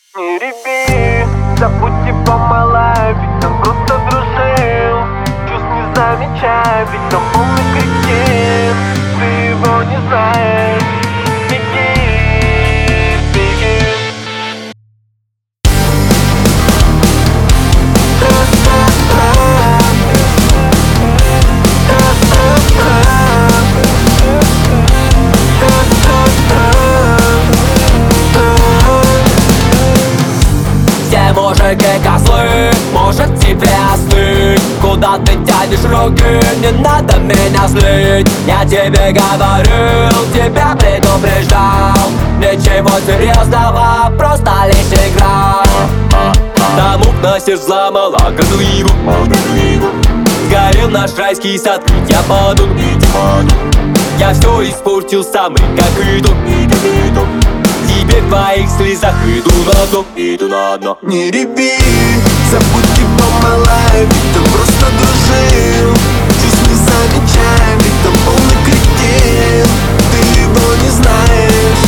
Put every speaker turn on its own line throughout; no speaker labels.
Не реви, забудь его мала, ведь он просто дружил. Чувств не замечай, ведь он полный кретин. Ты его не знаешь. Беги, беги.
Все мужики козлы, может тебе остыть. Куда ты тянешь руки, не надо меня злить. Я тебе говорил, тебя предупреждал. Ничего серьезного, просто лишь игра. Тому на сердце взломала горделиву. Сгорел наш райский сад, ведь я паду. Я все испортил самый, как иду. Теперь в твоих слезах иду на дно.
Не реви, забудь его мала, ведь он просто дружил. Чувств не замечай, ведь он полный кретин. Ты его не знаешь.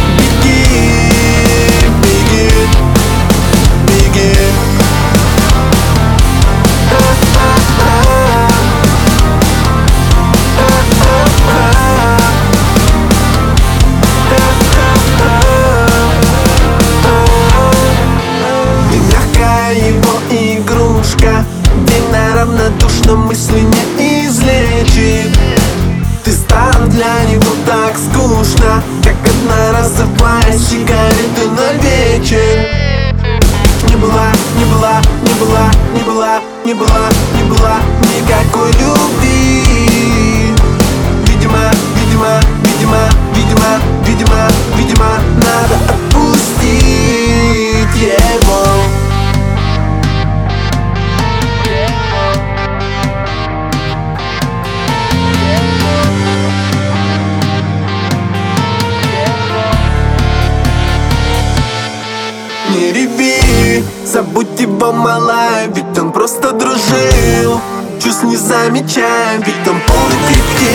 Беги, беги, беги. Его игрушка, где равнодушно мысли не излечит. Ты стал для него так скучно, как одноразовая сигарета на вечер. Не была, не была, не была, не была, не была, не была никакой любви. Видимо, видимо, видимо, видимо, видимо, видимо, надо отпустить его. Не реви, забудь его мала, ведь он просто дружил. Чувств не замечай, ведь он полный кретин.